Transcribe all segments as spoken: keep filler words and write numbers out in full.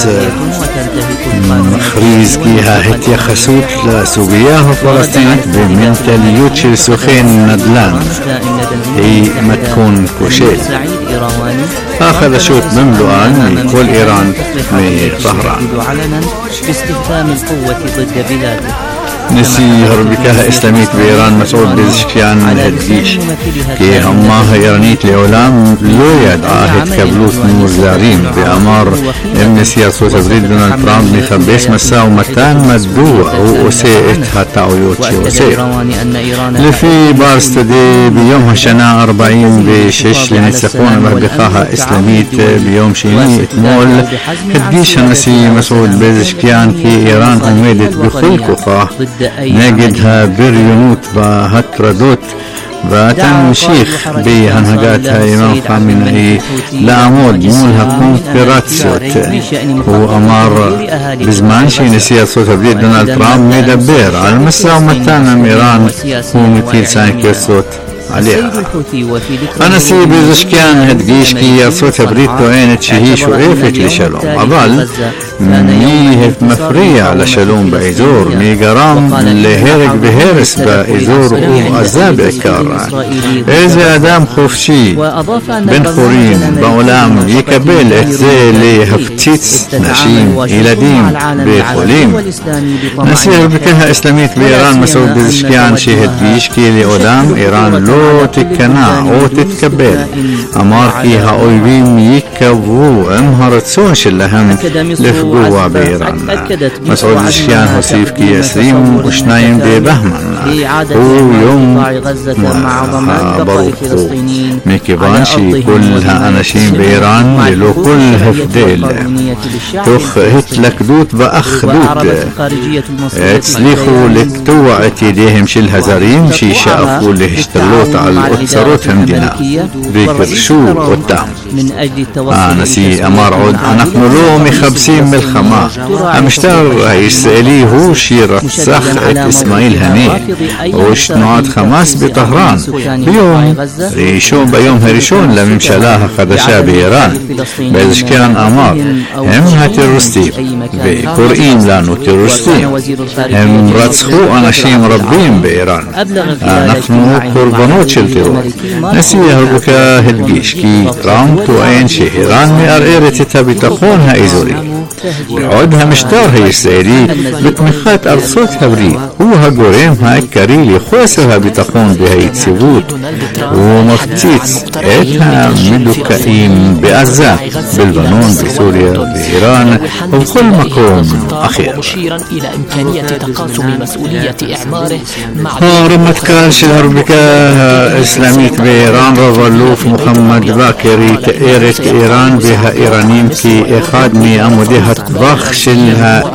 מכריז כי ההתייחסות לסוגיה הפלסטינית במנטליות של סוכן נדל"ן היא מתכון כושל. החדשות במלואן מכל איראן מטהרן. נשיא הרפובליקה האסלאמית באיראן מסעוד פזשקיאן הדגיש כי האומה האיראנית לעולם לא ידעה התקבלות מול זרים, ואמר אם נשיא ארצות הברית דונלד טראמפ מחפש משא ומתן, מדוע הוא עושה את הטעויות שעושה. לפי פארס טודיי, ביום השנה ארבעים ושש לניצחון המהפכה האסלאמית ביום שני אתמול, הדגיש הנשיא מסעוד פזשקיאן כי איראן עומדת בכל כוחה נגד הבריונות וההטרדות, ותמשיך בהנהגת האימאם חמינאי לעמוד מול הקונפירציות. הוא אמר בזמן שנשיא ארצות הברית דונלד טראמפ מדבר על משא ומתן עם איראן, הוא מטיל סנקציות עליה. הנשיא פזשקיאן הדגיש כי ארצות הברית טוענת שהיא שואפת לשלום, אבל מי מפריע לשלום באזור? מי גרם להרג והרס באזור ובעזה בעיקר? איזה אדם חופשי בן חורין בעולם יקבל את זה להפציץ נשים, ילדים וחולים? נשיא הרפובליקה האסלאמית באיראן מסעוד פזשקיאן שהדגיש כי לעולם איראן לא תיכנע או תתקבל, אמר כי האויבים יקבעו עם הרצון שלהם לפגוע באיראן. מסעוד פזשקיאן הוסיף כי עשרים ושניים בבהמן הוא יום ברוך הוא, מכיוון שכל האנשים באיראן ללא כל הבדל תוך התלכדות ואחדות הצליחו לקטוע את ידיהם של הזרים ששאפו להשתלות על אוצרות המדינה וגרשו אותם. הנשיא אמר עוד, אנחנו לא מחפשים מלחמה, המשטר הישראלי הוא שרצח את אסמאעיל הנייה ראש תנועת חמאס בטהרן ביום ראשון ביום הראשון לממשלה החדשה באיראן. פזשקיאן אמר הם הטרוריסטים וקוראים לנו טרוריסטים, הם רצחו אנשים רבים באיראן, אנחנו קורבנות של טרור. נשיא הרפובליקה הדגיש כי טראמפ טוען שאיראן מערערת את הביטחון האזורי, בעוד המשטר הישראלי בתמיכת ארצות הברית הוא הגורם העיקרי לחוסר הביטחון והיציבות, הוא מפציץ את המדוכאים בעזה, בלבנון, בסוריה, באיראן ובכל מקום אחר. הרמטכ"ל של הרפובליקה האסלאמית באיראן רב אלוף מוחמד באקרי תיאר את איראן והאיראנים כאחד מעמודי הטווח של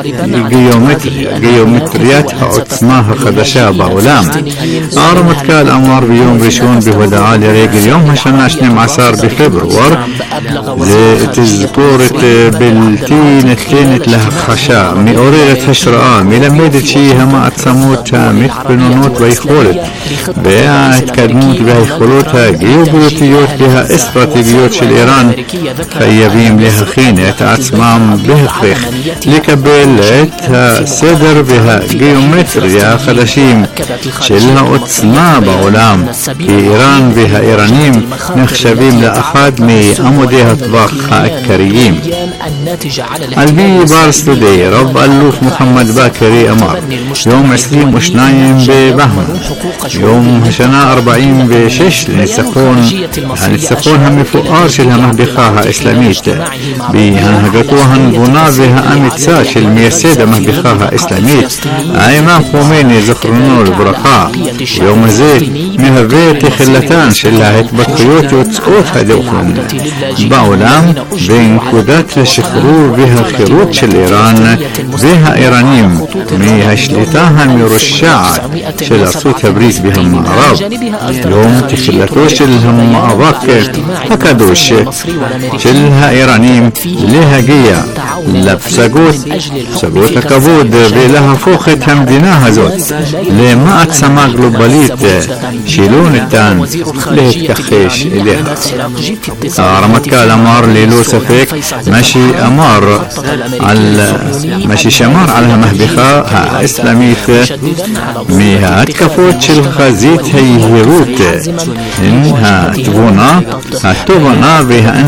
הגיאומטריית העוצמה החדשה בעולם. הרמטכ"ל אמר ביום ראשון בהודעה לרגל יום השנה שנים עשר בפברואר, זה תזכורת בלתי ניתנת להכחשה, מעוררת השראה, מלמדת שהמעצמות המתבוננות ביכולת וההתקדמות והיכולות הגיאופוליטיות והאסטרטגיות של איראן חייבים להכין את עצמם בהכרח לקבל את הסדר והגיאומטריה החדשים של העוצמה בעולם, כי איראן והאיראנים נחשבים לאחד מעמודי הטווח העיקריים. על פי פארס טודיי, רב אלוף מוחמד באקרי אמר יום עשרים ושניים בבהמן יום השנה ארבעים ושש לניצחון הניצחון המפואר של המהפכה האסלאמית בהנהגתו הנבונה והאמיצה של מייסד המהפכה האסלאמית האימאם חומייני זכרונו לברכה. יום הזה מהווה תחילתן של ההתפתחויות יוצאות הדופן בעולם ונקודת השחרור והחירות של איראן והאיראנים מהשליטה המרושעת של ארצות הברית במערב. יום תחילתו של המאבק הקדוש הכיבוש של האיראנים להגיע לפסגות, פסגות הכבוד, ולהפוך את המדינה הזאת למעצמה גלובלית שלא ניתן להתכחש אליה. הרמטכ"ל אמר ללא ספק מה שאמר על מה ששמר על המהפכה האסלאמית מההתקפות של חזית היהירות הן התבונה, התובנה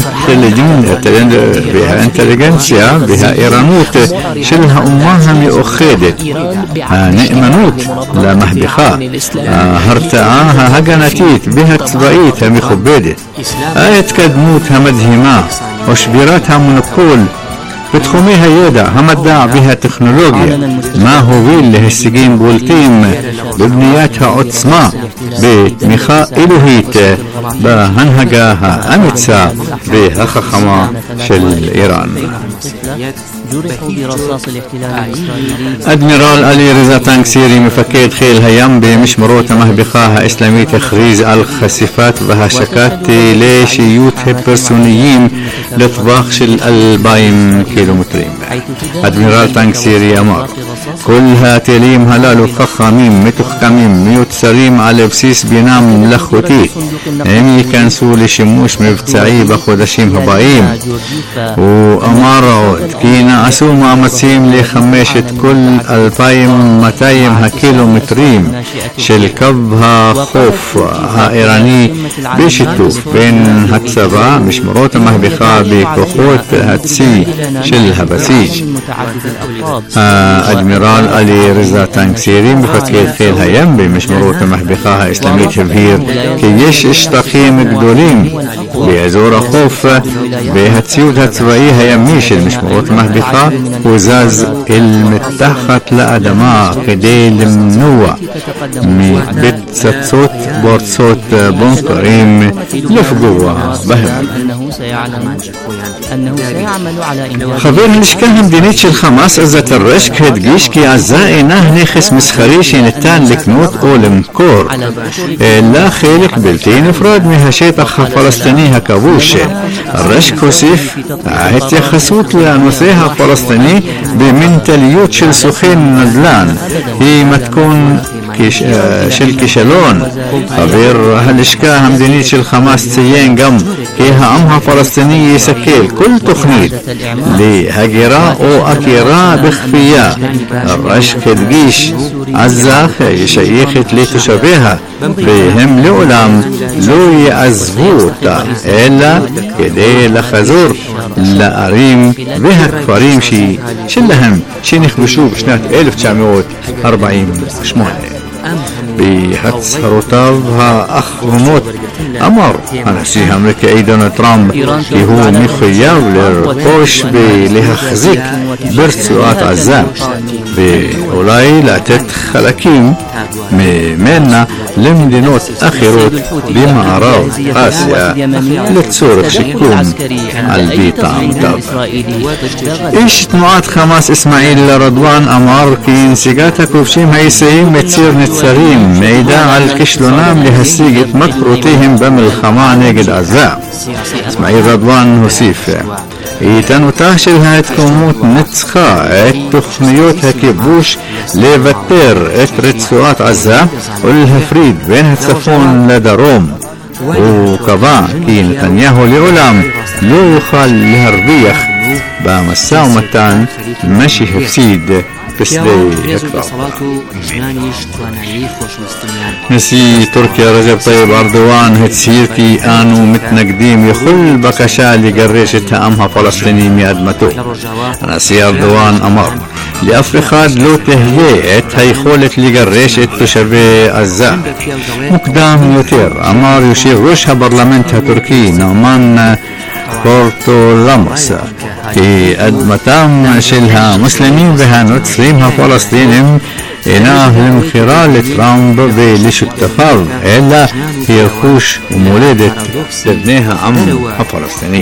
והאינטליגנציה והערנות של האומה המאוחדת, הנאמנות למהפכה, ההרתעה ההגנתית והצבאית המכובדת, ההתקדמות המדהימה ושבירת המונופול בתחומי הידע, המדע והטכנולוגיה, מה הוביל להישגים בולטים בבניית העוצמה בתמיכה אלוהית בהנהגה האמיצה והחכמה של איראן. אדמירל עלי רזה טנקסירי, מפקד חיל הים במשמרות המהפכה האסלאמית, הכריז על חשיפת והשקת טילי שיוט היפרסוניים לטווח של אלפיים קילומטרים. אדמירל טנקסירי אמר, כל הטילים הללו חכמים, מתוחכמים, מיוצרים על בסיס בינה מלאכותית. הם ייכנסו לשימוש מבצעי בחודשים הבאים. הוא אמר עוד כי נעשו מאמצים לחמש את כל אלפיים ומאתיים הקילומטרים של קו החוף האיראני בשיתוף בין הצבא, משמרות המהפכה בכוחות הצי של הבסיס. האדמירל עלי רזה טנקסירי, מפקד חיל הים במשמרות המהפכה האסלאמית, הבהיר כי יש שטחים גדולים באזור החוף והציוד הצבאי הימי של משמרות המהפכה הוזז אל מתחת לאדמה כדי למנוע מבצצות פורצות בונקרים לפגוע בהם. חבר הלשכה המדינית של חמאס עזת אל-רשק הדגיש כי עזה אינה נכס מסחרי שניתן לקנות או למכור, אלא חלק בלתי נפרד מהשטח הפלסטיני הכבוש. אל-רשק הוסיף, ההתייחסות לנושא הפלסטיני במנטליות של סוכן נדל"ן היא מתכון של כישלון. חבר הלשכה המדינית של חמאס ציין גם כי העם הפלסטיני יסכל כל תוכנית להגירה או עקירה בכפייה. הרשק הדגיש, עזה שייכת לתושביה והם לעולם לא יעזבו אותה אלא כדי לחזור לערים והכפרים שלהם שנכבשו בשנת אלף תשע מאות ארבעים ושמונה. בהצהרותיו האחרונות אמר הנשיא האמריקאי דונלד טראמפ כי הוא מחויב לרכוש ולהחזיק ברצועת עזה ואולי לתת חלקים ממנה למדינות אחרות במערב אסיה לצורך שיקום על פי טעמותיו. איש תנועת חמאס אסמאעיל רדואן אמר כי נסיגת הכובשים הישראלים מציר נצרים מעידה על כישלונם להשיג את מטרותיהם במלחמה נגד עזה. אסמאעיל רדואן הוסיף, איתנותה של ההתקוממות ניצחה את תוכניות הכיבוש לוותר את רצועת עזה ולהפריד בין הצפון לדרום. הוא קבע כי נתניהו לעולם לא יוכל להרוויח במשא ומתן מה שהפסיד בשדה הקרב. נשיא טורקיה רג'פ טייב ארדואן הצהיר כי אנו מתנגדים לכל בקשה לגרש את העם הפלסטיני מאדמתו. הנשיא ארדואן אמר, לאף אחד לא תהיה את היכולת לגרש את תושבי עזה. מוקדם יותר אמר יושב ראש הפרלמנט הטורקי נעמן קורטולמוס כי אדמתם של המוסלמים והנוצרים הפלסטינים אינה למכירה לטראמפ ולשותפיו אלא היא רכוש ומולדת לבני העם הפלסטיני.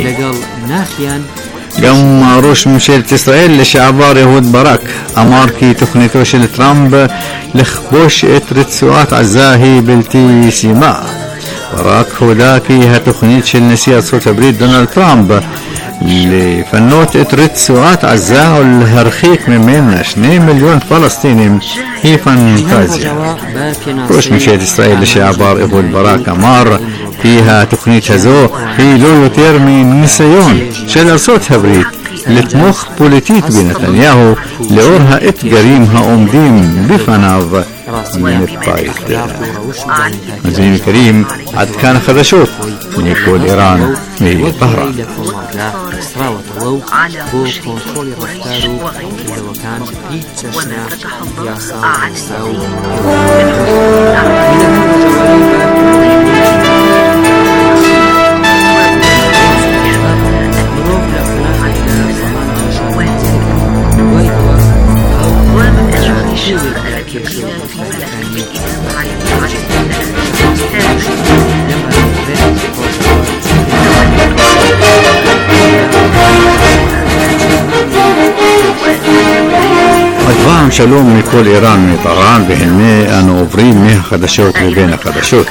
גם ראש ממשלת ישראל לשעבר אהוד ברק אמר כי תוכניתו של טראמפ לכבוש את רצועת עזה היא בלתי ישימה. ברק הודה כי התוכנית של נשיא ארצות הברית דונלד טראמפ לפנות את רצועת עזה ולהרחיק ממנה שני מיליון פלסטינים היא פנטזיה. ראש ממשלת ישראל לשעבר אהוד ברק אמר כי התוכנית הזו היא לא יותר מניסיון של ארצות הברית לתמוך פוליטית בנתניהו לאור האתגרים העומדים בפניו من الطائف. مزين الكريم عد كان خدشوت نيكول إيران من طهران. אדוון שלום מכל איראן מטהרן, והנה אנו עוברים מהחדשות לבין החדשות.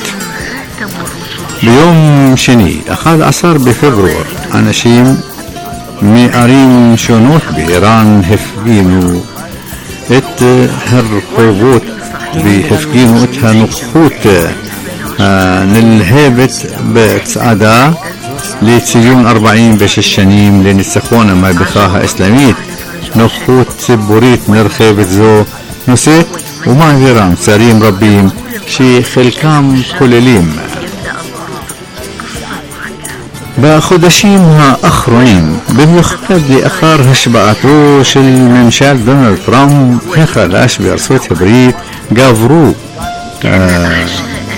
ביום שני אחד עשר בפברואר אנשים מערים שונות באיראן הפגינו את הרחובות והפגינו את הנוכחות הנלהבת בצעדה לציון ארבעים ושש שנים לניצחון המהפכה האסלאמית. נוכחות ציבורית נרחבת זו נושאת ומעבירה מסרים רבים שחלקם כוללים בחודשים האחרונים, במיוחד לאחר השבעתו של ממשל דונלד טראמפ החדש בארצות הברית, גברו אה,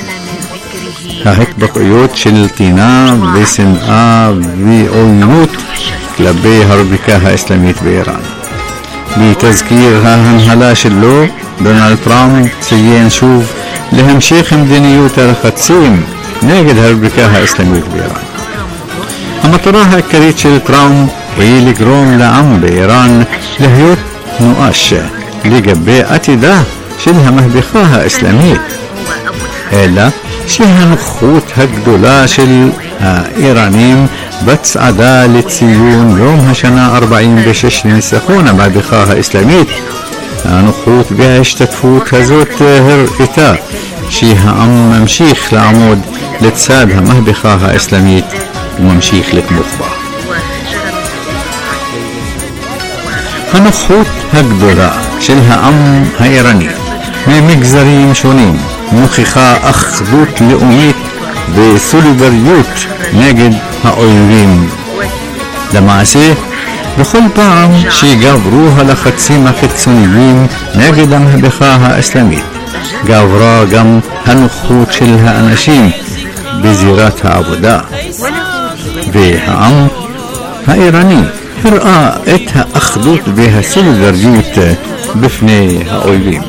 ההתבטאויות של טינה ושנאה ועוינות כלפי הרפובליקה האסלאמית באיראן. בתזכיר ההנהלה שלו, דונלד טראמפ ציין שוב להמשך מדיניות הלחצים נגד הרפובליקה האסלאמית באיראן. המטרה העיקרית של טראמפ היא לגרום לעם באיראן להיות נואש לגבי עתידה של המהפכה האסלאמית, אלא שהנוכחות הגדולה של האיראנים בצעדה לציון יום השנה ארבעים ושש לניצחון המהפכה האסלאמית, הנוכחות וההשתתפות הזאת הראתה שהעם ממשיך לעמוד לצד המהפכה האסלאמית וממשיך לתמוך בה. הנוכחות הגדולה של העם האיראני ממגזרים שונים מוכיחה אחדות לאומית וסולידריות נגד האויבים. למעשה, בכל פעם שגברו הלחצים החיצוניים נגד המהפכה האסלאמית, גברה גם הנוכחות של האנשים בזירת העבודה, והעם האיראני הראה את האחדות והסולידריות בפני האויבים.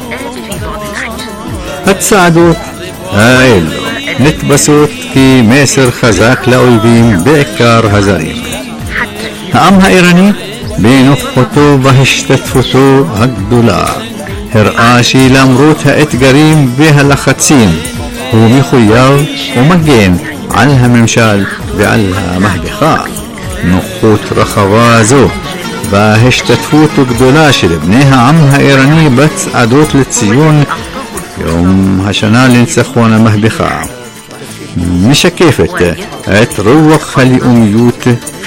הצעדות האלו נתפסות כמסר חזק לאויבים, בעיקר הזרים. העם האיראני בנוכחותו והשתתפותו הגדולה הראה שלמרות האתגרים והלחצים הוא מחויב ומגן על הממשל ועל המהפכה. נוכחות רחבה זו וההשתתפות הגדולה של בני העם האיראני בצעדות לציון יום השנה לניצחון המהפכה משקפת את רוח הלאומיות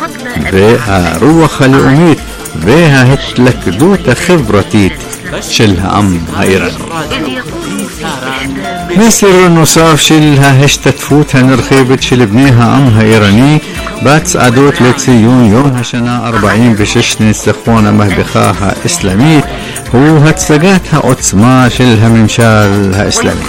והרוח הלאומית וההתלכדות החברתית של העם האיראני. מסר נוסף של ההשתתפות הנרחבת של בני העם האיראני בצעדות לציון יום השנה ארבעים ושש לניצחון המהפכה האסלאמית הוא הצגת העוצמה של הממשל האסלאמי.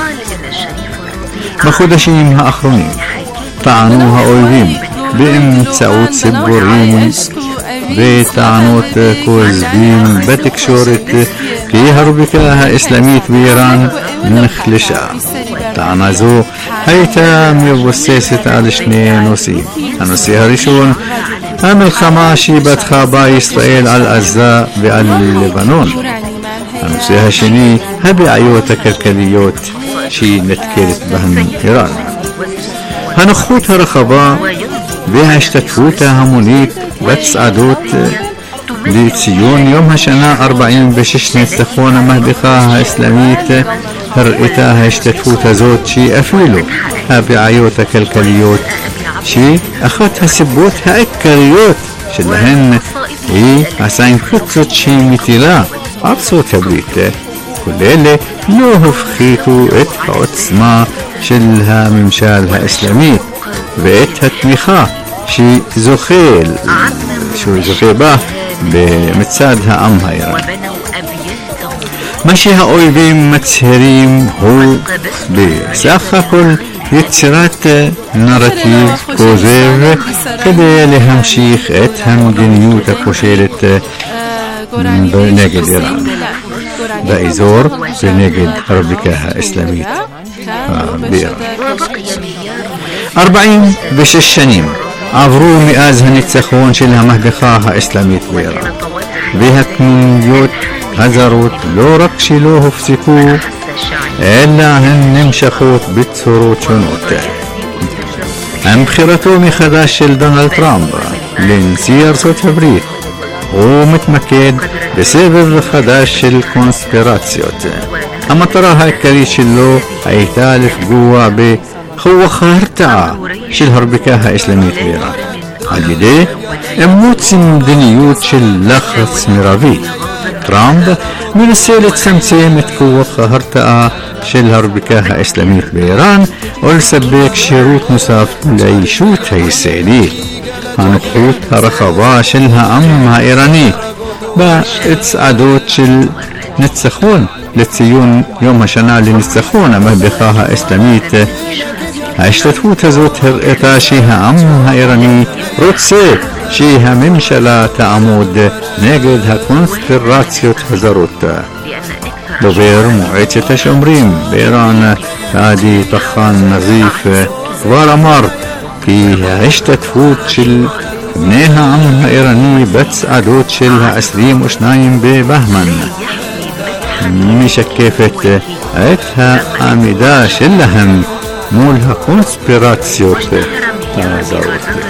בחודשים האחרונים טענו האויבים באמצעות ציבורים וטענות כוזבים בתקשורת כי הרפובליקה האסלאמית באיראן נחלשה. טענה זו הייתה מבוססת על שני נושאים. הנושא הראשון, המלחמה שפתחה בה ישראל על עזה ועל לבנון. הנושא השני, הבעיות הכלכליות שנתקלת בהן איראן. הנוכחות הרחבה וההשתתפות ההמונית בצעדות לציון יום השנה ארבעים ושש לניצחון המהפכה האסלאמית הראתה ההשתתפות הזאת שאפילו הבעיות הכלכליות שאחת הסיבות העיקריות שלהן היא הסנקציות שמטילה ארצות הברית, כל אלה לא הפחיתו את העוצמה של הממשל האסלאמי ואת התמיכה שזוכה שזוכה בה במצד העם האיראני. מה שהאויבים מצהירים הוא בסך הכל יצירת נרטיב כוזב כדי להמשיך את המדיניות הכושלת נגד איראן באזור ונגד הרפובליקה האסלאמית באיראן. ארבעים ושש שנים עברו מאז הניצחון של המהפכה האסלאמית באיראן, והקנוניות הזרות לא רק שלא הופסקו אלא הן נמשכות בצורות שונות. עם בחירתו מחדש של דונלד טראמפ לנשיא ארצות הברית הוא מתמקד בסבב חדש של קונספירציות. המטרה העיקרית שלו הייתה לפגוע בכוח ההרתעה של הרפובליקה האסלאמית באיראן על ידי אימוץ מדיניות של לחץ מרבי. טראמפ מנסה לצמצם את כוח ההרתעה של הרפובליקה האסלאמית באיראן ולספק שירות נוסף לישות הישראלית. הנוכחות הרחבה של העם האיראני בצעדות של ניצחון לציון יום השנה לניצחון המהפכה האסלאמית, ההשתתפות הזאת הראתה שהעם האיראני רוצה שהממשלה תעמוד נגד הקונספירציות הזרות. דובר מועצת השומרים באיראן קאדי טחאן נזיף כבר אמר כי ההשתתפות של בני העם האיראני בצעדות של ה-עשרים ושניים בבהמן משקפת את העמידה שלהם מול הקונספירציות הזרות.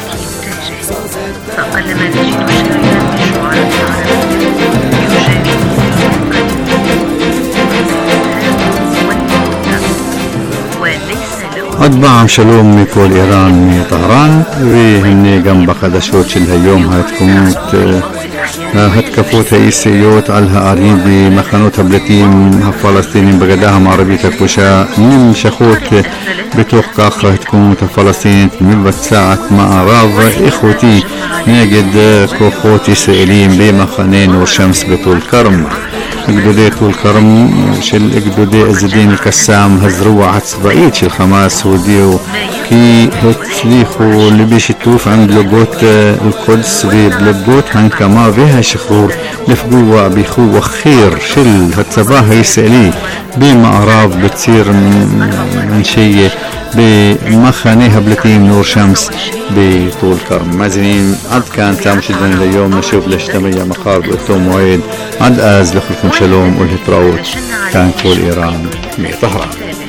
עוד פעם שלום מכל איראן מטהרן, והנה גם בחדשות של היום ההתקומות ההתקפות הישראליות על הערים במחנות הפליטים הפלסטינים בגדה המערבית הכבושה נמשכות. בתוך כך ההתקומות הפלסטינית מבצעת מערב איכותי נגד כוחות ישראלים במחנה נור שמס בטול כרם. גדודי טול כרם של גדודי עז א-דין אל-קסאם, הזרוע הצבאית של חמאס, הודיעו כי הצליחו בשיתוף עם פלוגות אל-קודס ופלוגות הנקמה והשחרור לפגוע בכוח חי"ר של הצבא הישראלי במערב בציר מנשיה במחנה הפליטים נור שמס בטול כרם. מאזינים, עד כאן תם שלנו ליום, נשוב להשתמע מחר באותו מועד. עד אז לכולכם שלום ולהתראות. כאן כל איראן מטהרן.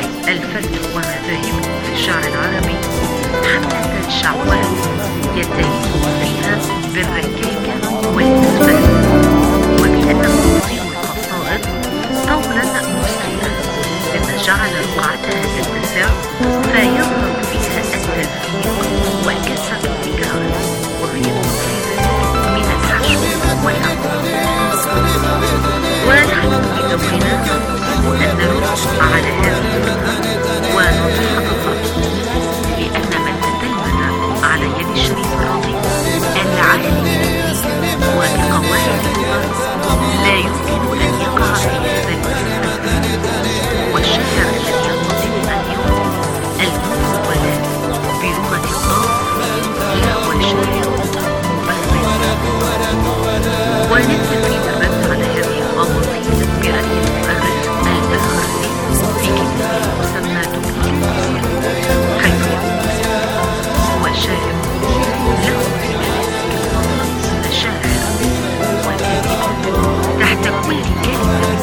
جعل رقعتها تتسع فيظهر فيها التلفيق وكثرة التكرار ويظهر في ذلك من الحشو والعقل. ونحن في دورنا أن نرد على هذه الفكرة ونتحقق لأن من تتلمذ على يد الشريف الرضي العالم وبقواعد الغرب لا يمكن أن يقع في هذا الفكر. والشاعر الذي ينتظم اليوم المفردات بلغة الضاد هو شاعر مبرر. ونبدأ في الرد على هذه الأباطيل برأي المؤرخ البهراني في كتابه المسمى دبلة الموسيقى، حيث يقول هو شاعر له في مناسك مشاعر وكلمات تحت كل كلمة من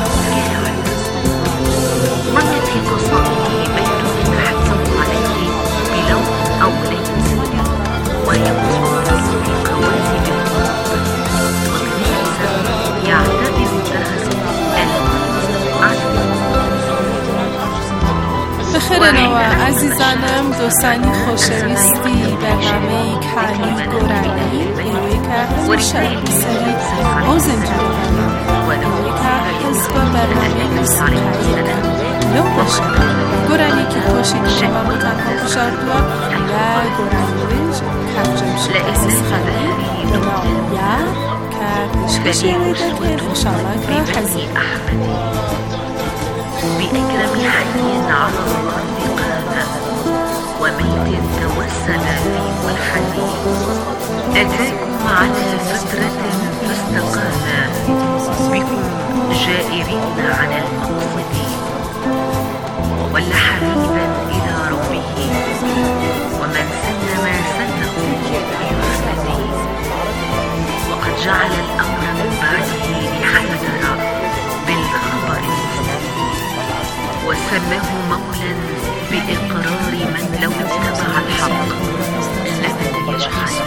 كلماته ومن في قصائده بيت يتحسب عليه شنوا عزیزانم دوستانی خوشویستی برنامه کانی گورانی ایوی که همیشه بسری اوزن جوانم ایوی که حزب برنامه موسیقی نو بشه گورانی که خوشید شما بتنها بشاردوا و گورانی ویج کفجم شد عزیز خالی بنام یا که تشکشی ریده که خوشحالا که حزب بأكرم حي على الأرض قام وميت توسل في ملحدي أتاكم على فترة فاستقام بكم جائرين على المقصد ولا حبيبا إلى ربه ومن سن ما سنه بمحمده وقد جعل الأمر من بعده لحيدر بالخبر وسماه مولا بإقرار من لو اتبع الحق لمن يجحد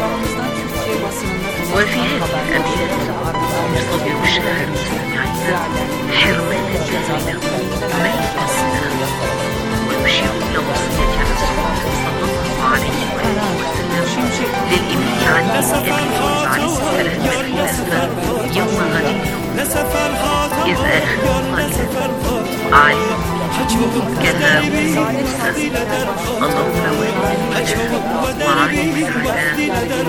وفي هذه الأبيات يصبر الشاعر مستمعين حرمان الدهر له ميتا ويشير إلى وصية رسول صلى الله عليه وآله وسلم للإمام علي بن أبي طالب عليه السلام بالخلافة يوم غدير إذ آخر قائلا علي كهارون موسى اللهم ولي وعلي الأعداء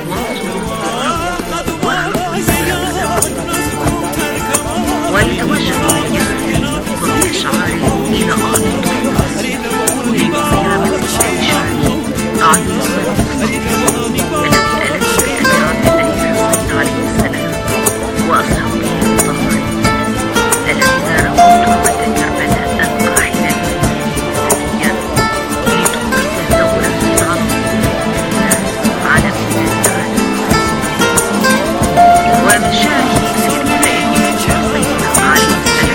ولتوجه يخفي بالإشعار إلى أرض الطريق ليثير من الشعر علي الذي ألت بأكرام الله الحسين عليه السلام وأصحابه الطاهرين الذين رأوا تربة كربلاء قاحلة ذكية لتنقذ ثورة عظيمة على بلاد العالم ومشاعر سيدنا عليه السلام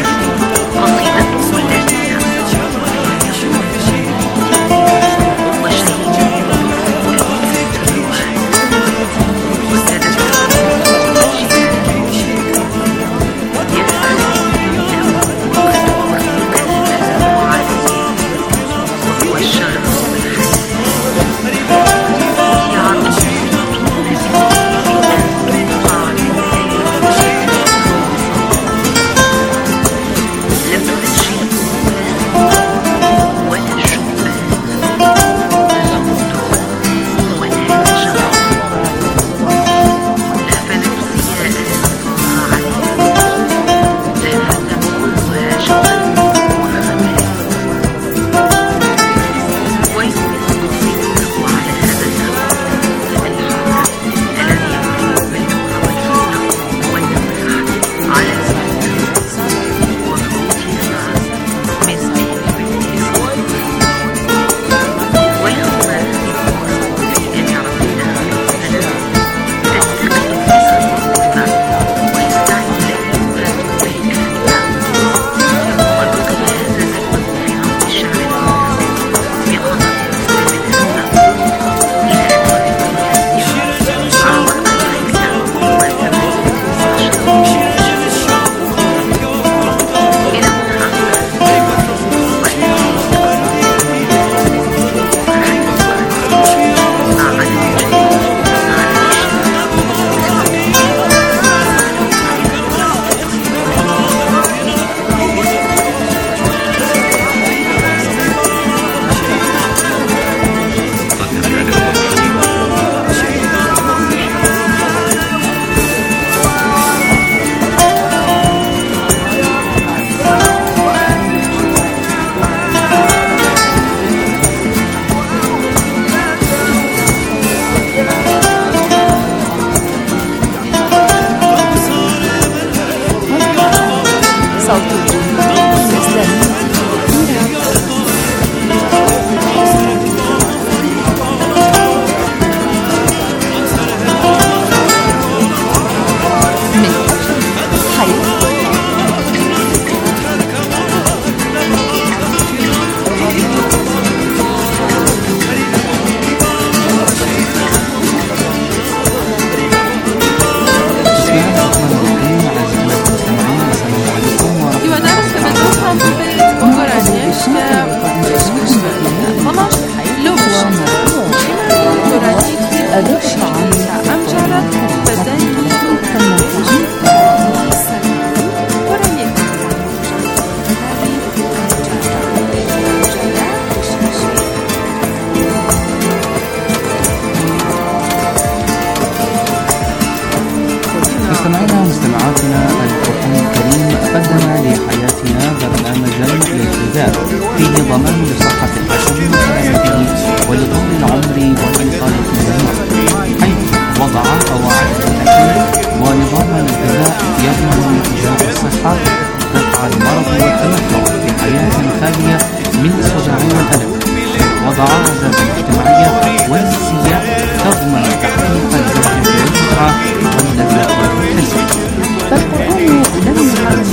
مستمعاتنا، القرآن الكريم قدم لحياتنا برنامجا للغذاء فيه ضمان لصحة الجسد وسلامته ولطول العمر والوقاية من المرض، حيث وضع قواعد الأكل ونظاما للغذاء يضمن إجراء الصحة، دفع المرض والتمتع بحياة خالية من الصداع والألم، وضع عادات اجتماعية ونفسية تضمن تحقيق الزوجة والمتعة واللذة والحزن. فالقرآن لم يعلم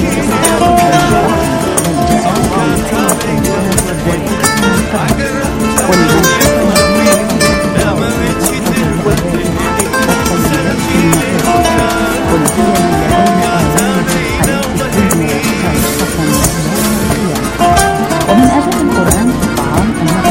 ومن آداب القرآن في الطعام أنه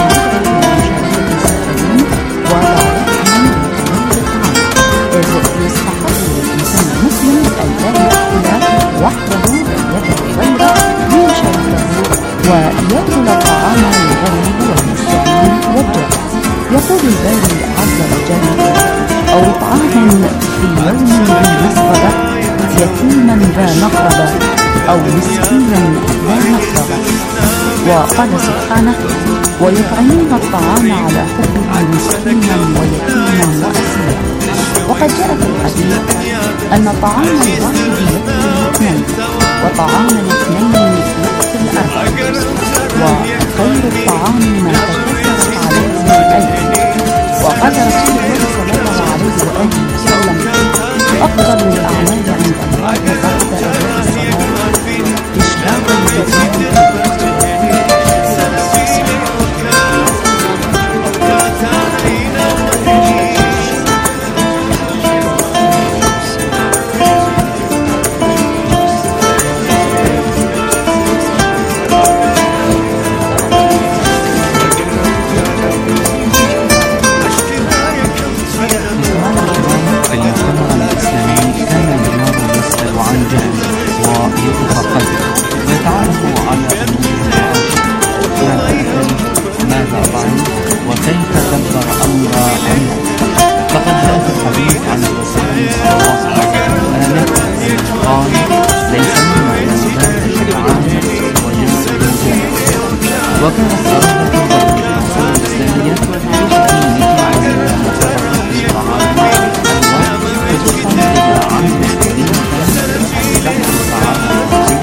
يستحق للإنسان المسلم ألا يأكل وحده يده غيره ليشاركه ويأكل الطعام للغريب والمستقيم والجائع. يقول الباري عز وجل: أو إطعام في يوم ذي مسغبة يتيما ذا مقربة أو مسكينا ذا متربة. وقال سبحانه: ويطعمون الطعام على حبه مسكينا ويتيما وأسيرا. وقد جاء في الحديث أن طعام الواحد يكفي الاثنين وطعام الاثنين يكفي الأربعة، وخير الطعام ما تكثرت عليه الأيدي. وقال رسول الله صلى الله عليه وآله وسلم: أفضل الأعمال عند الله بعد أداء الصلاة إشباع الجسد. وكانت إرادة الدولة الإسلامية في تأمينه على مصادرة الطعام والأيوة، خصوصا إذا عملت قليلا عن بحث الطعام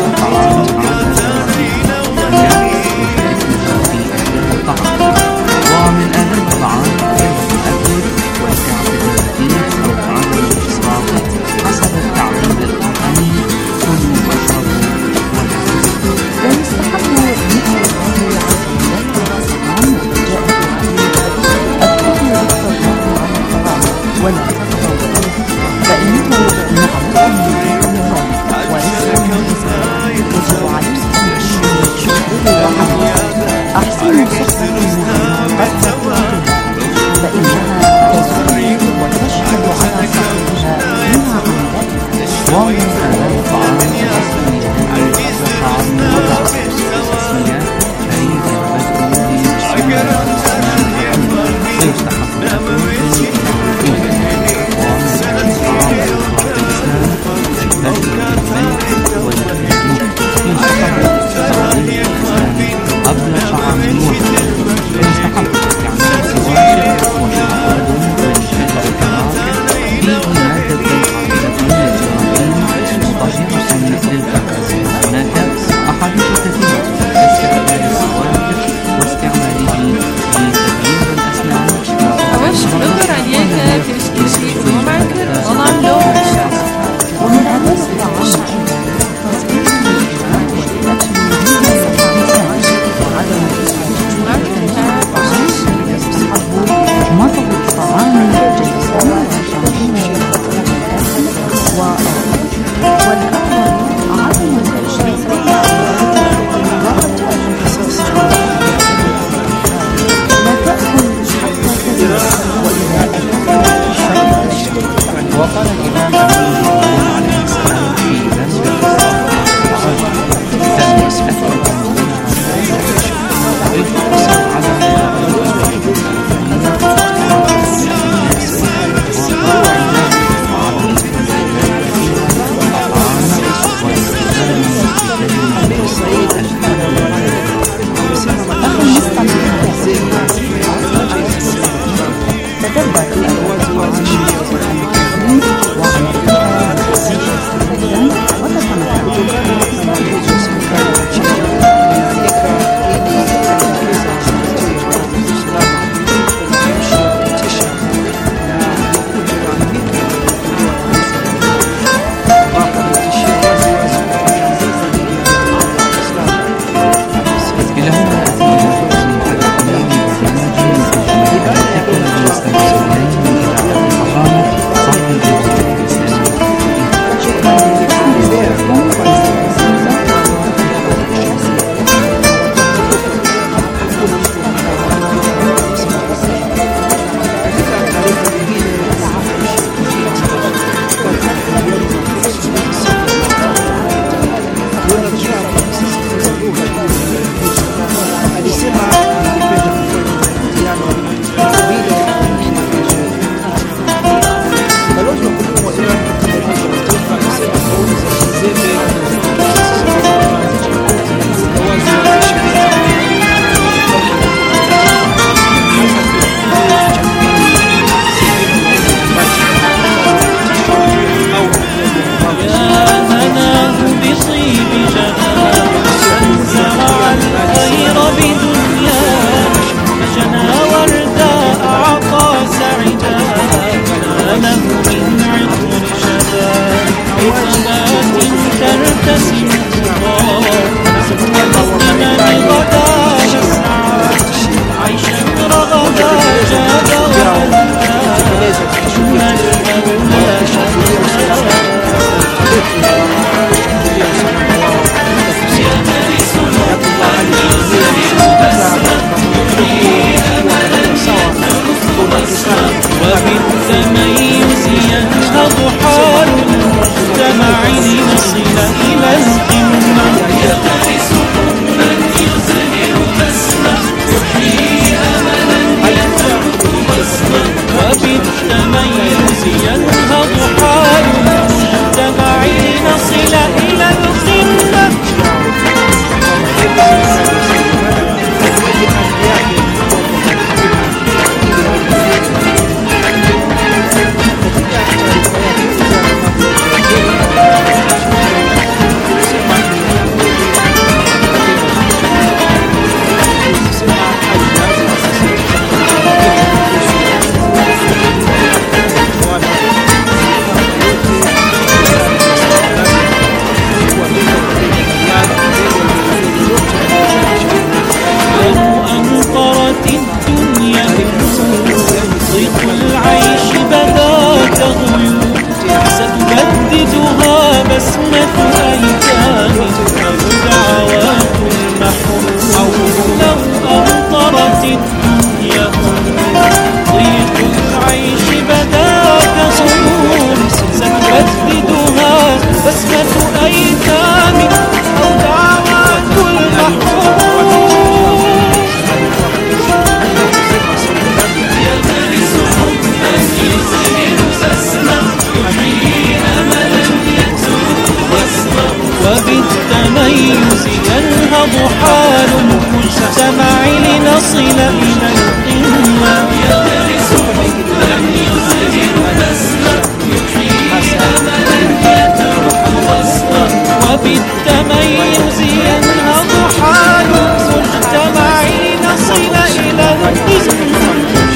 وبالتميز ينهض حال المجتمع لنصل إلى القمة. يدرس حبا يزهر نسمة يحيي أملا يترك وصفا. وبالتميز ينهض حال المجتمع لنصل إلى القمة.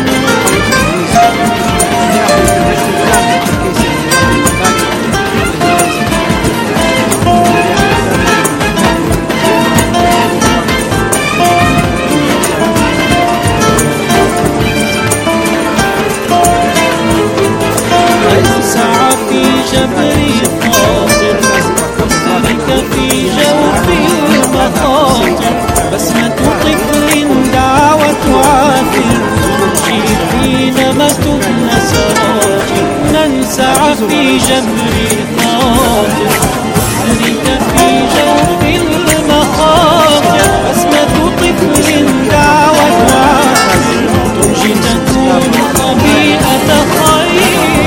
جبري قاصر واسترك في جوف المخاطر. بسمة طفل دعوة عاثر ترجي حينما تبنى سراجر. ننسع في جبري قاصر واسترك في جوف المخاطر. بسمة طفل دعوة عاثر ترجي تكون طبيعة خير.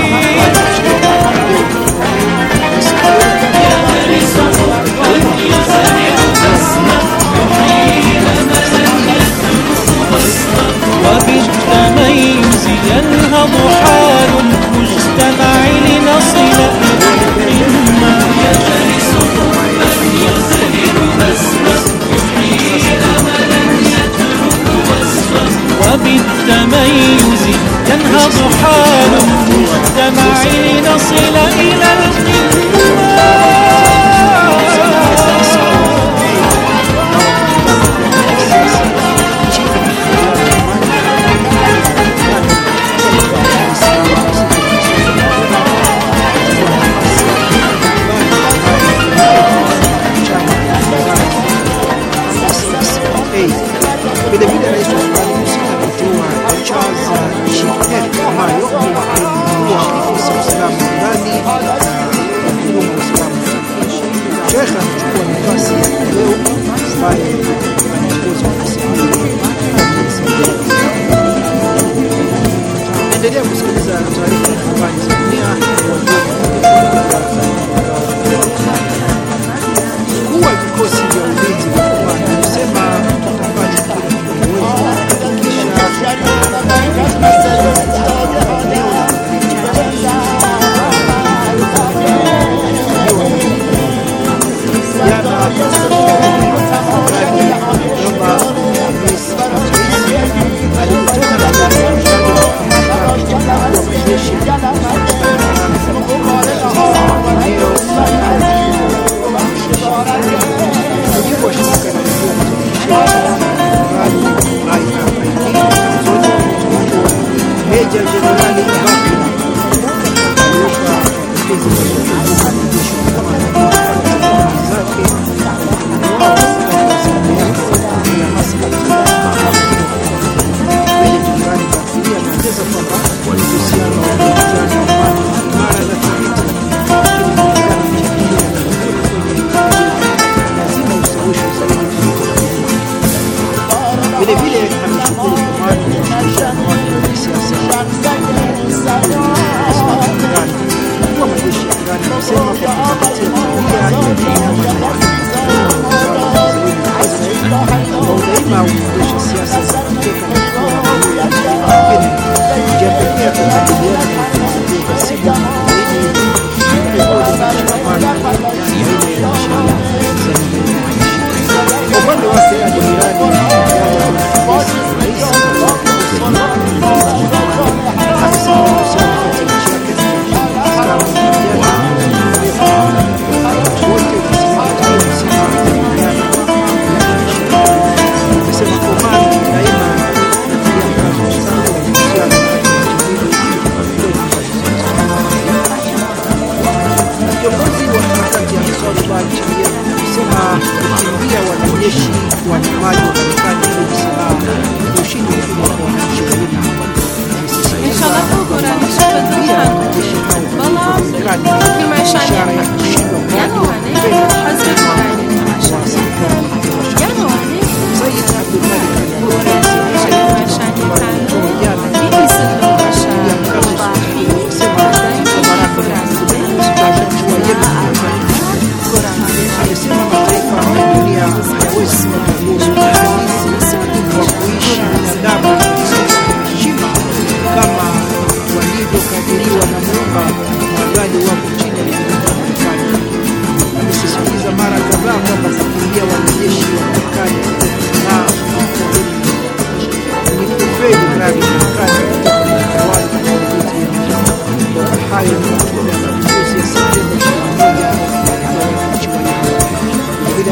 وبالتميز ينهض حال المجتمع لنصل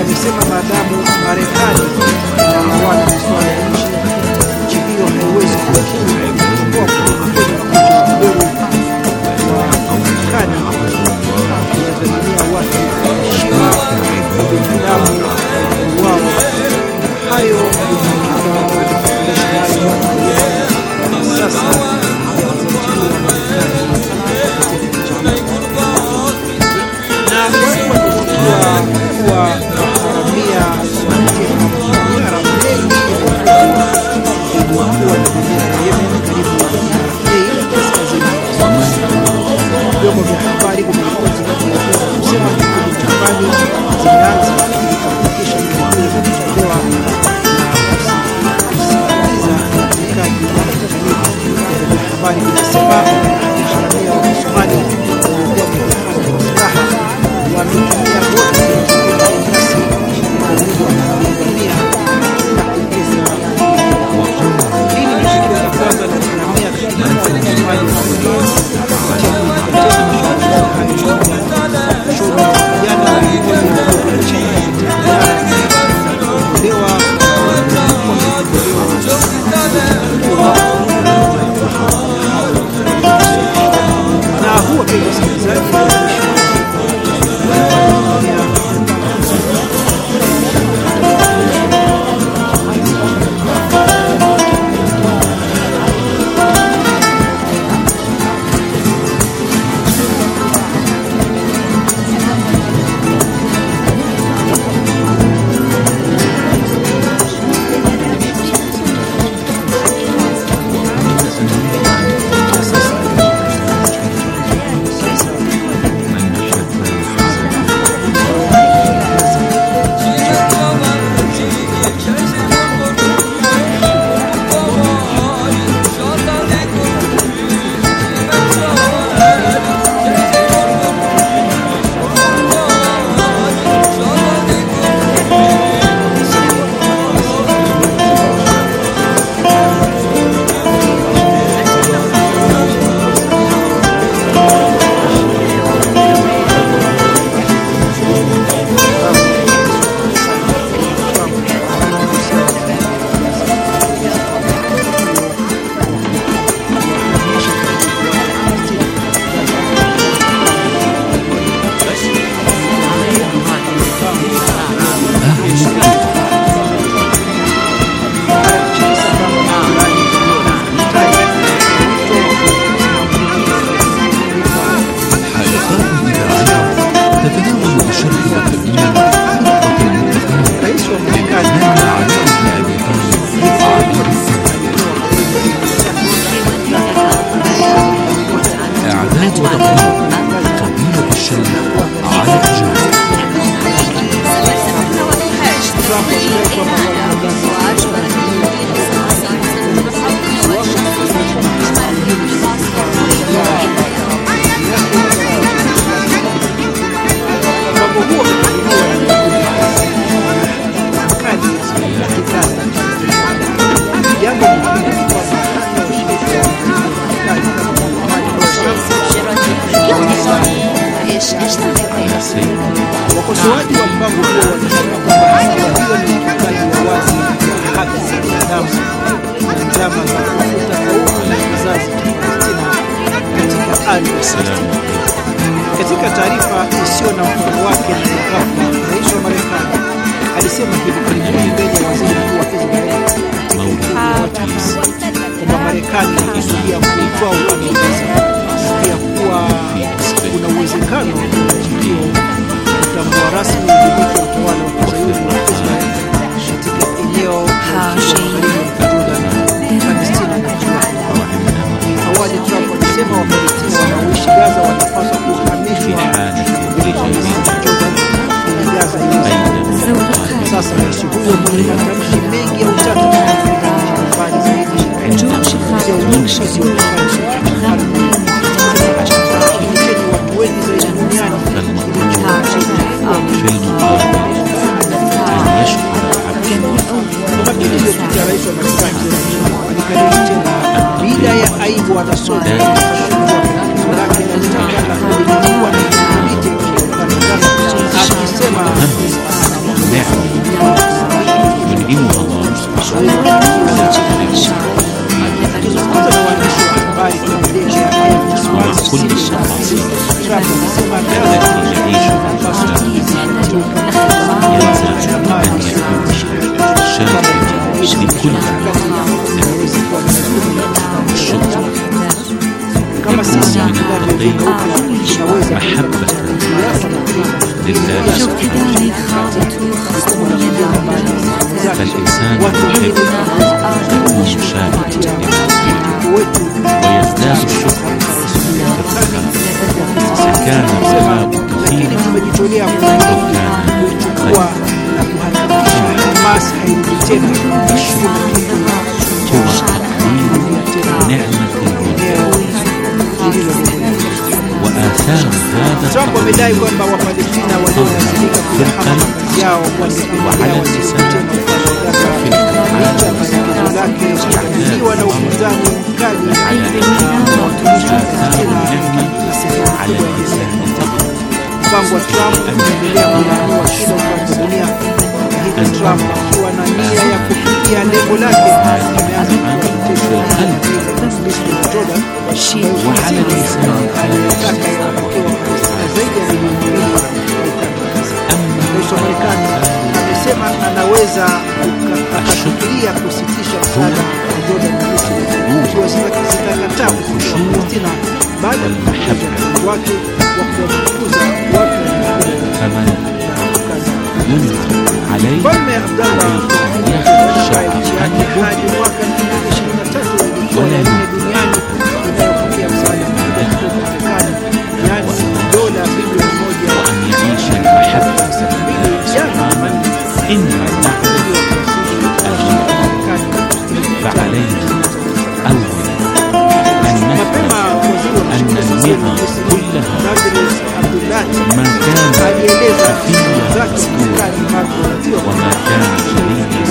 wamesema maadamu Marekani wanawake masuala ya nchi, nchi hiyo haiwezi kukimu kuchukua kutoka wa Marekani kutazamia watu heshima binadamu wao. Hayo sasa na kwa haramia vyombo vya habari kumeripoti kusema Japani zimeanza kuhakikisha vile vinavyotolewa na serikali ya habari inasema haramia wa Somali walikuwa wamejihami kwa silaha wametumia boti na huwa pia msikilizaji wakosoaji wa mpango huo wanasema kwamba hiyo ni ukiukaji wa wazi wa haki za binadamu na njama za kufuta kaumu na kizazi cha Palestina katika ardhi ya Palestina. Katika taarifa isiyo na mfano wake na ghafla, rais wa Marekani alisema hivi karibuni mbele ya waziri mkuu wa Israeli kwamba Marekani inakusudia kuitwaa ukanda wa Gaza, pia kuwa kuna uwezekano wa nchi hiyo kutambua rasmi udhibiti wa utawala wa Kizayuni wa Israeli katika eneo la Jordan, Palestina na Jordan. Awali Trump alisema Wapalestina wanaoishi Gaza wanapaswa kuhamishwa kutoka Jordan na Gaza yenyewe. Sasa rais huyo mwenye matamshi mengi ya utata mbali zaidi ya ulinzi wa watu wengi zaidi duniani wakati iliyopita rais wa Marekani alikariri tena bila ya aibu wanasoma lake na utawala kulikuwa na udhibiti akisema الله سبحانه فالإنسان يحب يكون شاهدا ويزداد الشكر كان الثواب كثيرا وآثار هذا Trump amedai kwamba Wapalestina walioathirika kwa haki yao wangekuwa lisani lake ikiwa na upinzani mkali mpango wa Trump unaendelea kuinua kila upande wa dunia. Hivyo Trump akiwa na nia ya kufikia lengo lake ameanza kuwatesha dola وعلى اللسان Rais wa Marekani amesema anaweza akafikiria kusitisha msaada wa dola na Misri ikiwa zitakataa kusitisha Palestina baada ya mpango wake wa kuwafukuza watu Mfalme Abdallah hadi mwaka elfu mbili ishirini na tatu ilikuwa ya nne duniani inayopokea msaada kutoka Marekani, yaani dola bilioni moja فعلينا أولا أن نفهم أن النعم كلها ما كان خفيا مستورا وما كان جليا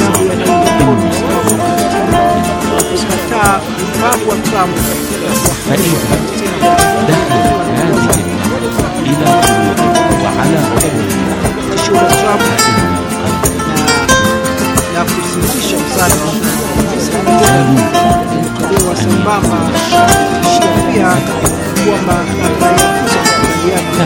صالحا فإذا دخلت هذه النعمة إلى قلوبنا وعلى عقولنا na kusitisha msaada wa kwa sababu pia kwamba atayafuza makubaliano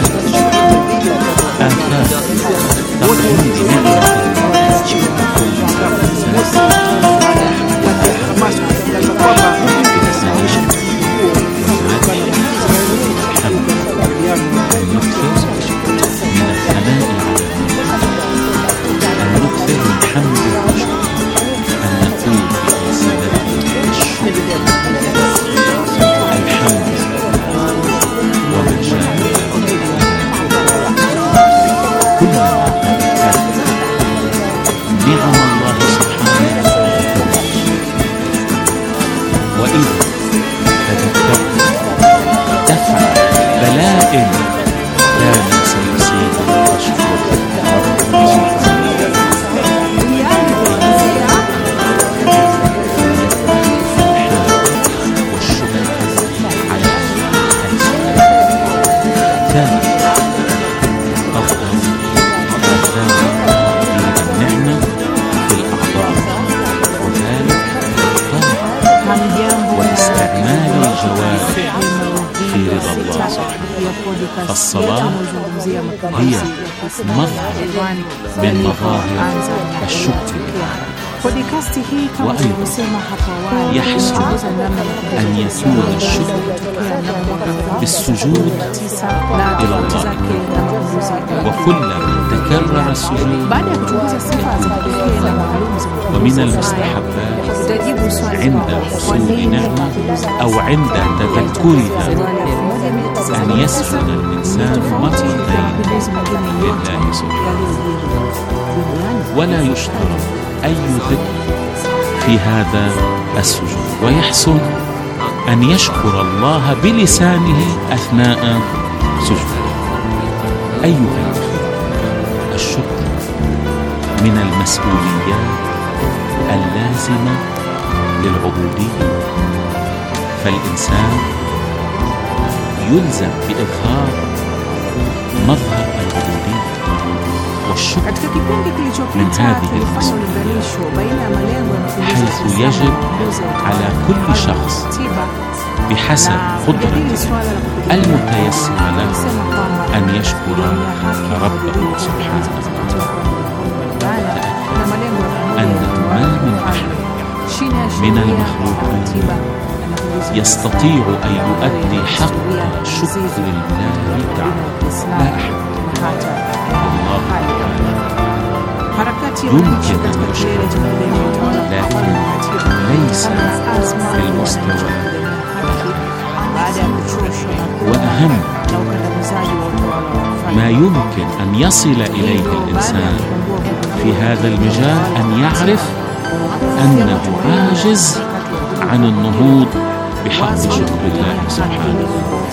الصلاة هي مظهر من مظاهر الشكر وأيضا يحسن أن يكون الشكر بالسجود إلى الله وكلما تكرر السجود ومن المستحبات عند حصول نعمة أو عند تذكرها أن يسجد الإنسان مرتين لله سبحانه ولا يشترط أي ذكر في هذا السجود ويحسن أن يشكر الله بلسانه أثناء سجوده. أيها الشكر من المسؤوليات اللازمة للعبودية، فالإنسان يلزم بإظهار مظهر العبودية والشكر من هذه المسؤوليات، حيث يجب على كل شخص بحسب قدرته المتيسرة له أن يشكر ربه سبحانه وتعالى. أنه ما من أحد من المخلوقات يستطيع أن يؤدي حق شكر الله تعالى، لا أحد والله يمكن أن يشكر، لكن ليس بالمستوى. وأهم ما يمكن أن يصل إليه الإنسان في هذا المجال أن يعرف أنه عاجز عن النهوض بحق شكر الله سبحانه.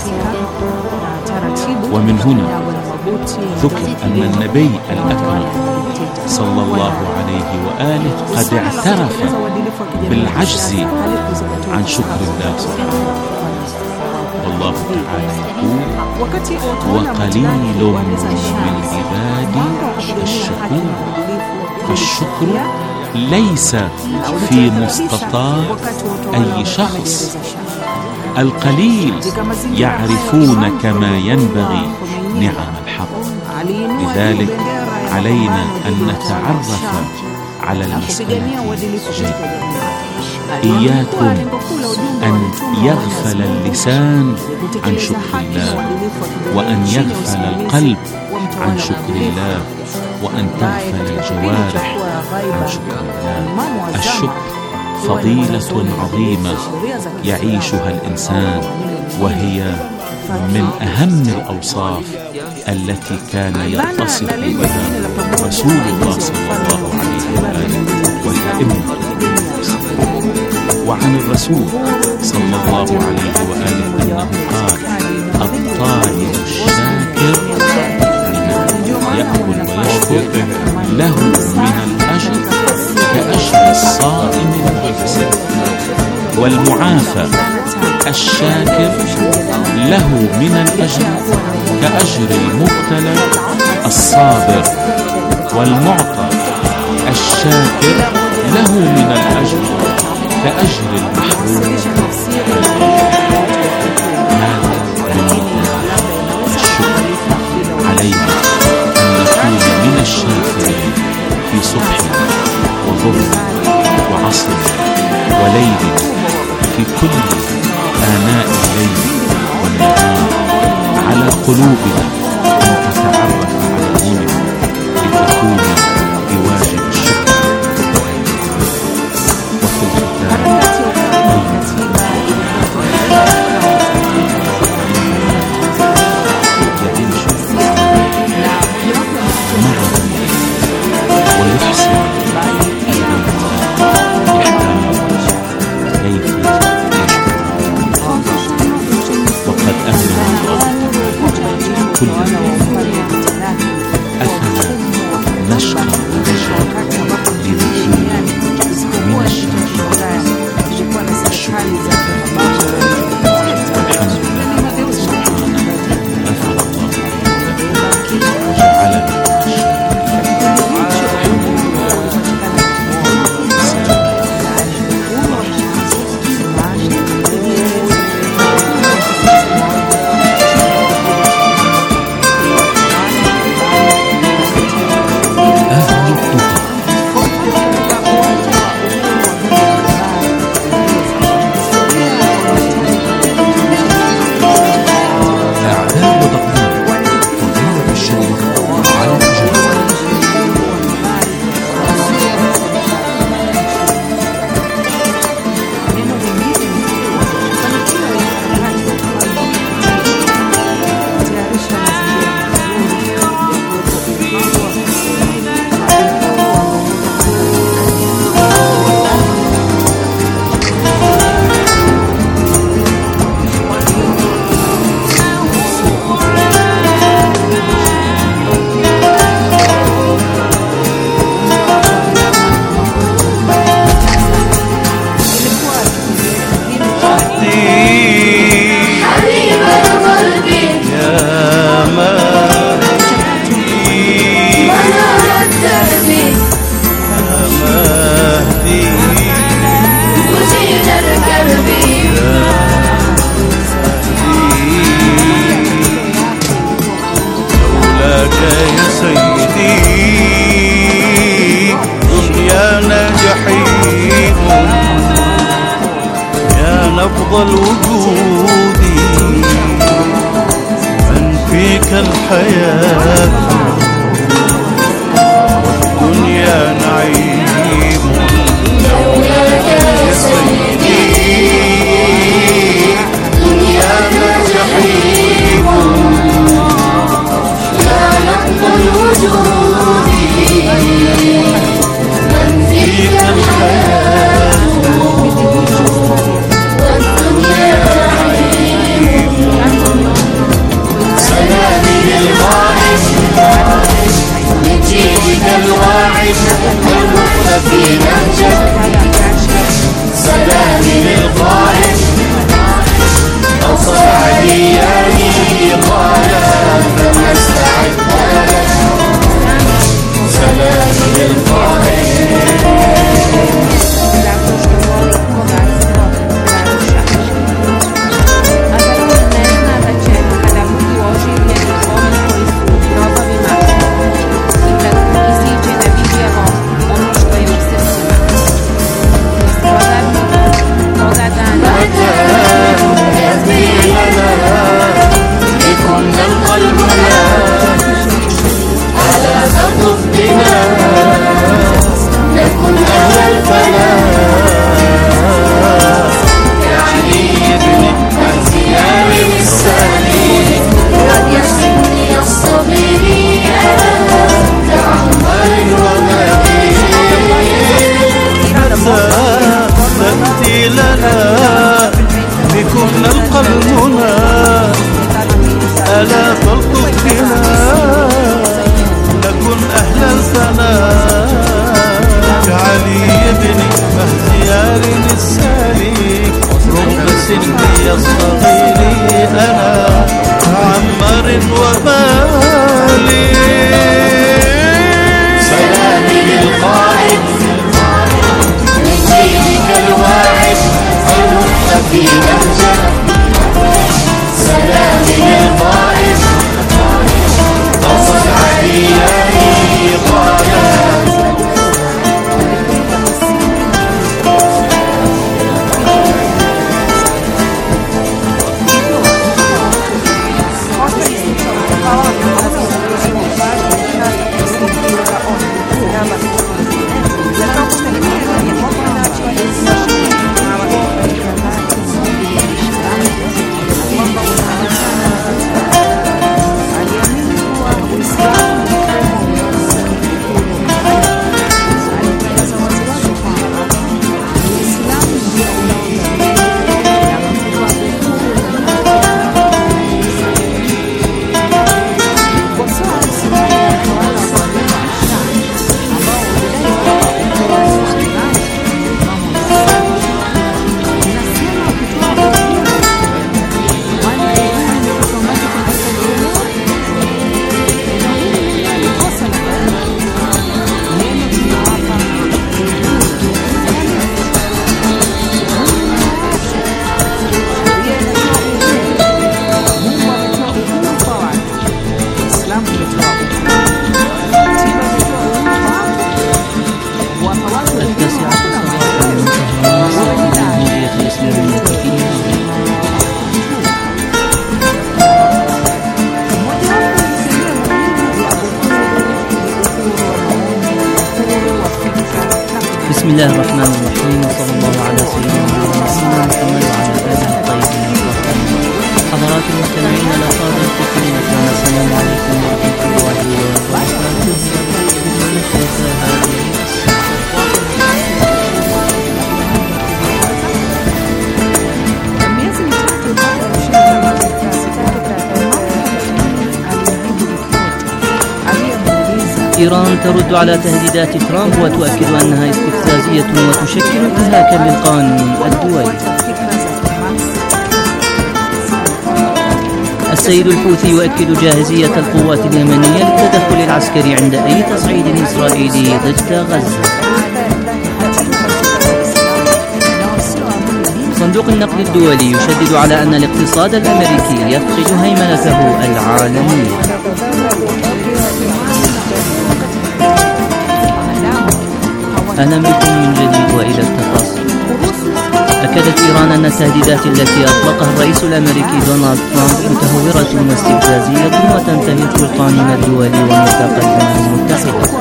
ومن هنا ذكر أن النبي الأكرم صلى الله عليه وآله قد اعترف بالعجز عن شكر الله سبحانه. والله تعالى يقول: وقليل من عبادي الشكور. فالشكر ليس في مستطاع أي شخص. القليل يعرفون كما ينبغي نعم الحق. لذلك علينا أن نتعرف على المسألة جيدا. إياكم أن يغفل اللسان عن شكر الله، وأن يغفل القلب عن شكر الله، وأن تغفل الجوارح عن شكر الله. الشكر فضيلة عظيمة يعيشها الإنسان، وهي من أهم الأوصاف التي كان يتصف بها رسول الله صلى الله عليه وآله والأئمة. وعن الرسول صلى الله عليه وآله أنه قال: الطاعم الشاكر يأكل ويشكر له من الأجر كأجر الصائم المحتسب، والمعافى الشاكر له من الأجر كأجر المبتلى الصابر، والمعطى الشاكر له من الأجر كأجر المحروم. هذا الشكر علينا أن نكون من الشاكرين في صبح وظهر وعصر وليل، في كل آناء الليل والنهار. على قلوبنا أن تتعرف على المنعم لتكون بواجب الشكر. وفي الختام ويحسن وقد أمن الله كل أفلا نشقى ونجعل لنكون من الشاكرين. الشكر والحمد لله سبحانه غفر الله وجعلنا الحياة والدنيا نعيم لولاك يا سيدي دنيانا جحيم يا نقض الوجود من فيك الحياة والدنيا نعيم سلامي للغائب من جيلك الواعد والمختفي نهجك سلامي للغائب أوصل عدياني قال فما استعد لك سلامي للغائب بسم الله الرحمن الرحيم، وصلى الله على سيدنا محمد وعلى آله الطيبين الطاهرين. حضرات المستمعين الأفاضل في كل مكان، السلام عليكم ورحمة الله وبركاته. إيران ترد على تهديدات ترامب وتؤكد أنها استفزازية وتشكل انتهاكا للقانون الدولي. السيد الحوثي يؤكد جاهزية القوات اليمنية للتدخل العسكري عند أي تصعيد إسرائيلي ضد غزة. صندوق النقد الدولي يشدد على أن الاقتصاد الأمريكي يفقد هيمنته العالمية. أهلا بكم من جديد وإلى التفاصيل. أكدت إيران أن التهديدات التي أطلقها الرئيس الأمريكي دونالد ترامب متهورة واستفزازية وتنتهك القانون الدولي وميثاق الأمم المتحدة.